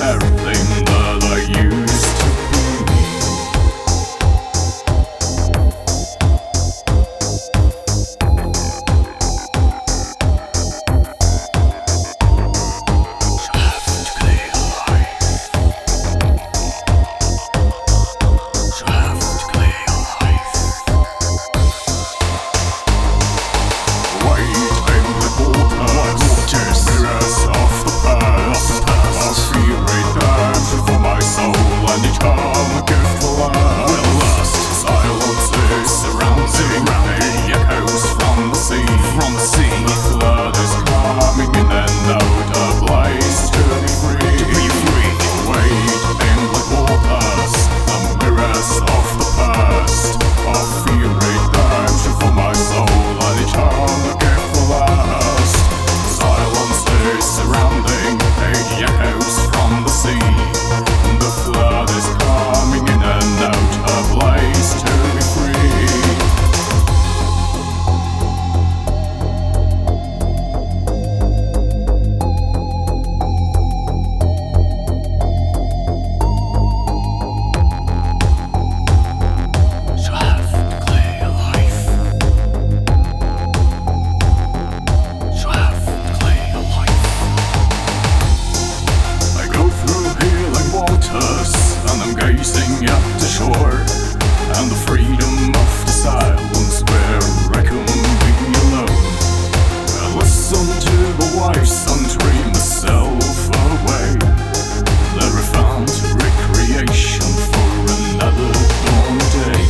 everything that I used to be. Gazing up to shore, and the freedom of the silence where I can be alone. I listen to the voice and dream myself away. There I found recreation for another dawn day.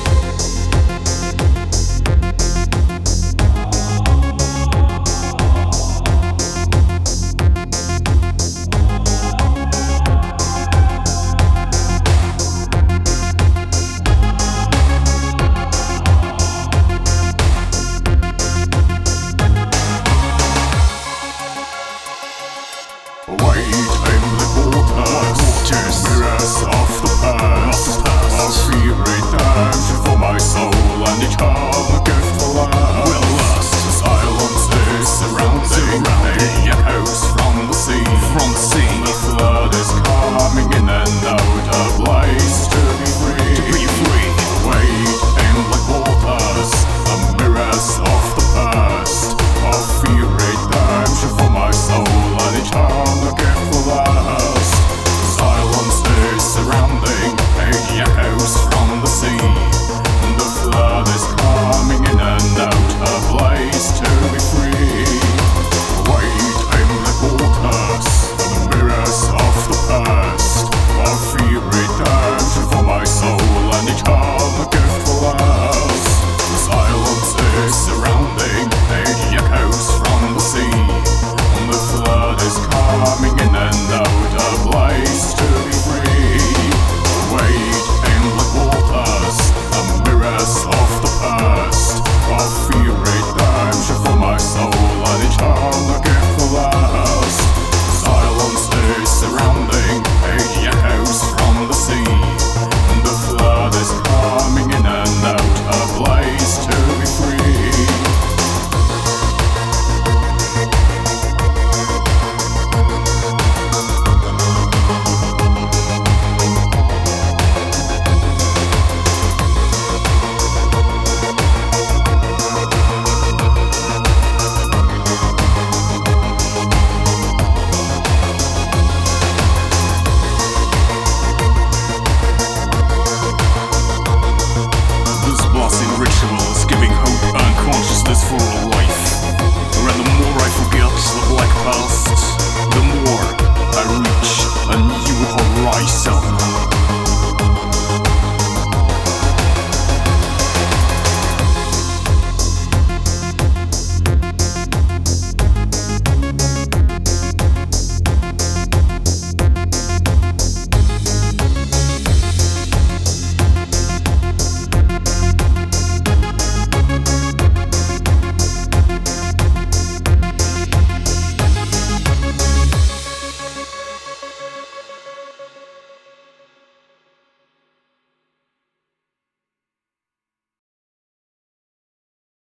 Mirrors of the past, I'll see redemption for my soul and eternal gift for love. Will last. Silence is surrounding, the echoes from the sea.